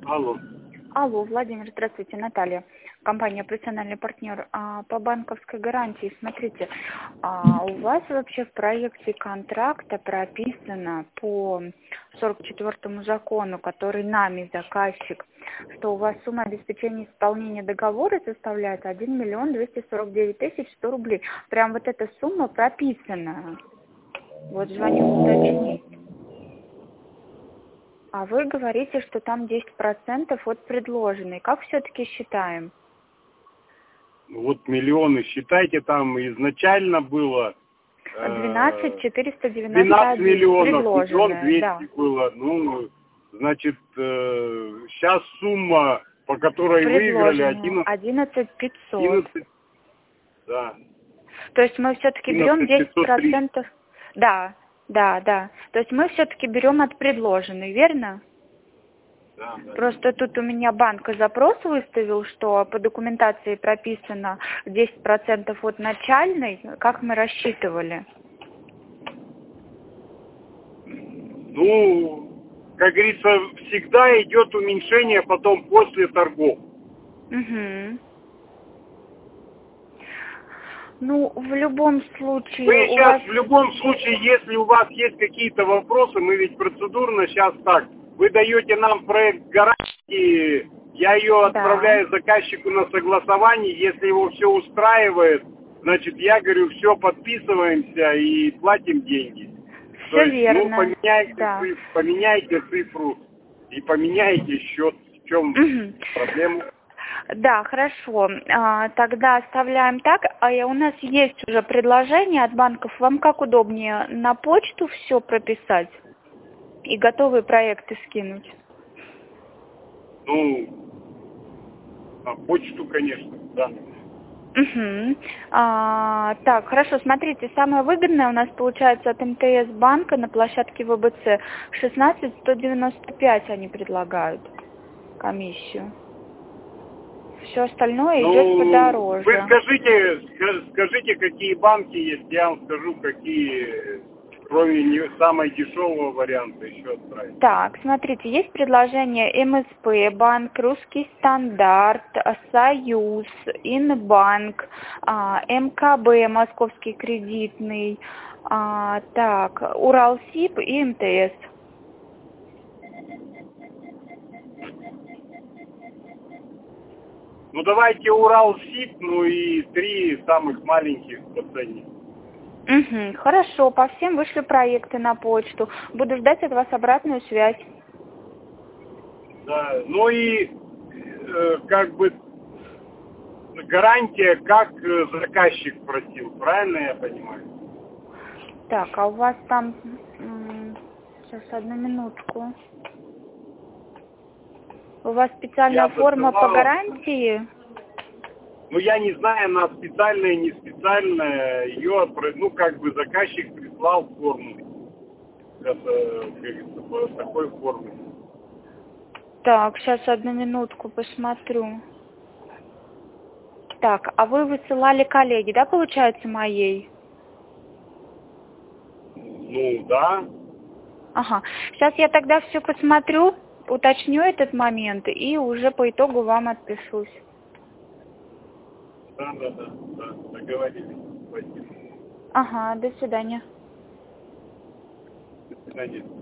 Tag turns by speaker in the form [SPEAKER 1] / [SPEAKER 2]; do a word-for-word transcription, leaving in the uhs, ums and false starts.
[SPEAKER 1] Алло.
[SPEAKER 2] Алло, Владимир, здравствуйте, Наталья. Компания «Профессиональный партнер». А, по банковской гарантии, смотрите, а у вас вообще в проекте контракта прописано по сорок четвёртому закону, который нами заказчик, что у вас сумма обеспечения исполнения договора составляет один миллион двести сорок девять тысяч сто рублей. Прям вот эта сумма прописана. Вот звоню уточнить. А вы говорите, что там десять процентов от предложенной. Как все-таки считаем?
[SPEAKER 1] Вот миллионы, считайте, там изначально было...
[SPEAKER 2] двенадцать четыреста девяносто
[SPEAKER 1] двенадцать
[SPEAKER 2] один
[SPEAKER 1] миллионов, миллион
[SPEAKER 2] предложенная,
[SPEAKER 1] двести
[SPEAKER 2] да.
[SPEAKER 1] было. Ну, значит, э, сейчас сумма, по которой выиграли,
[SPEAKER 2] Предложенная
[SPEAKER 1] одиннадцать,
[SPEAKER 2] одиннадцать пятьсот.
[SPEAKER 1] одиннадцать, да.
[SPEAKER 2] То есть мы все-таки берем десять
[SPEAKER 1] одиннадцать пятьсот три.
[SPEAKER 2] процентов. Да, да, да. То есть мы все-таки берем от предложенной, верно?
[SPEAKER 1] Да, да.
[SPEAKER 2] Просто тут у меня банк запрос выставил, что по документации прописано десять процентов от начальной, как мы рассчитывали.
[SPEAKER 1] Ну, как говорится, всегда идет уменьшение потом после торгов.
[SPEAKER 2] Угу. Ну, в любом случае
[SPEAKER 1] Мы
[SPEAKER 2] у
[SPEAKER 1] сейчас,
[SPEAKER 2] вас...
[SPEAKER 1] в любом случае, если у вас есть какие-то вопросы, мы ведь процедурно сейчас так, вы даете нам проект гарантии, я ее
[SPEAKER 2] Да,
[SPEAKER 1] отправляю заказчику на согласование, если его все устраивает, значит, я говорю, все, подписываемся и платим деньги. То
[SPEAKER 2] все
[SPEAKER 1] есть, ну,
[SPEAKER 2] верно,
[SPEAKER 1] поменяйте
[SPEAKER 2] да.
[SPEAKER 1] цифру, поменяйте цифру и поменяйте счет. В чем
[SPEAKER 2] Мгм.
[SPEAKER 1] проблема?
[SPEAKER 2] Да, хорошо. А, тогда оставляем так. А и у нас есть уже предложение от банков. Вам как удобнее, на почту все прописать и готовые проекты скинуть?
[SPEAKER 1] Ну, на почту, конечно, да.
[SPEAKER 2] Угу. А, так, хорошо, смотрите, самое выгодное у нас получается от эм тэ эс банка на площадке вэ бэ цэ шестнадцать сто девяносто пять они предлагают комиссию. Все остальное идет
[SPEAKER 1] Ну, вы
[SPEAKER 2] подороже.
[SPEAKER 1] скажите, ска- скажите, какие банки есть, я вам скажу, какие, кроме не- самой дешевого варианта, еще отправить.
[SPEAKER 2] Так, смотрите, есть предложение эм эс пэ банк, Русский стандарт, Союз, Инбанк, а, эм ка бэ, Московский кредитный, а, так, Уралсиб и эм тэ эс.
[SPEAKER 1] Ну, давайте Уралсиб, ну и три самых маленьких по цене.
[SPEAKER 2] Угу, хорошо, по всем вышли проекты на почту. Буду ждать от вас обратную связь.
[SPEAKER 1] Да, ну и э, как бы гарантия, как э, заказчик просил, правильно я понимаю?
[SPEAKER 2] Так, а у вас там... м, сейчас, одну минутку. У вас
[SPEAKER 1] Я
[SPEAKER 2] специальная форма по
[SPEAKER 1] досылал.
[SPEAKER 2] гарантии?
[SPEAKER 1] Ну, я не знаю, она специальная, не специальная, ее, ну, как бы заказчик прислал форму. Это, как говорится, по такой форме.
[SPEAKER 2] Так, сейчас одну минутку посмотрю. Так, а вы высылали коллеги, да, получается, моей?
[SPEAKER 1] Ну, да.
[SPEAKER 2] Ага. Сейчас я тогда все посмотрю, уточню этот момент и уже по итогу вам отпишусь.
[SPEAKER 1] Да, да, да, да, договорились. Спасибо.
[SPEAKER 2] Ага, до свидания.
[SPEAKER 1] До свидания.